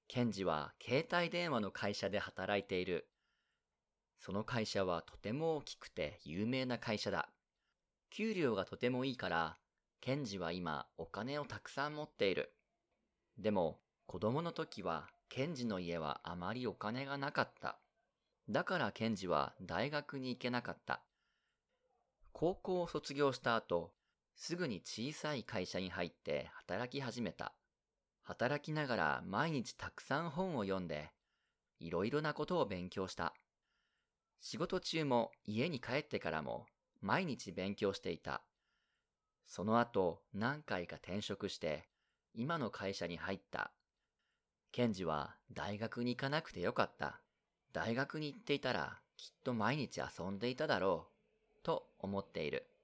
ケンジは携帯電話の会社で働いている。その会社はとても大きくて有名な会社だ。給料がとてもいいから、ケンジは今お金をたくさん持っている。でも、子供の時はケンジの家はあまりお金がなかった。だからケンジは大学に行けなかった。高校を卒業した後、すぐに小さい会社に入って働き始めた。働きながら毎日たくさん本を読んで、いろいろなことを勉強した。仕事中も家に帰ってからも毎日勉強していた。その後何回か転職して今の会社に入った。ケンジは大学に行かなくてよかった。大学に行っていたらきっと毎日遊んでいただろうと思っている。